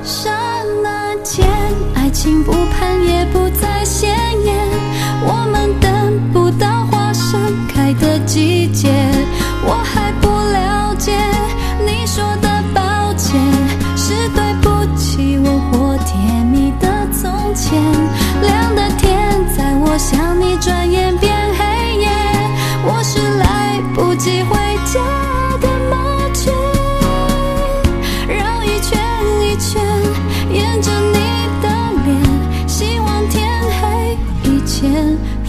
刹那间，爱情不盼也不再鲜艳，我们等不到花盛开的季节，我还不了解你说的抱歉，是对不起我或甜蜜的从前，亮的天在我想你转眼变黑夜，我是来不及回家的麻雀，绕一圈一圈沿着你的脸，希望天黑以前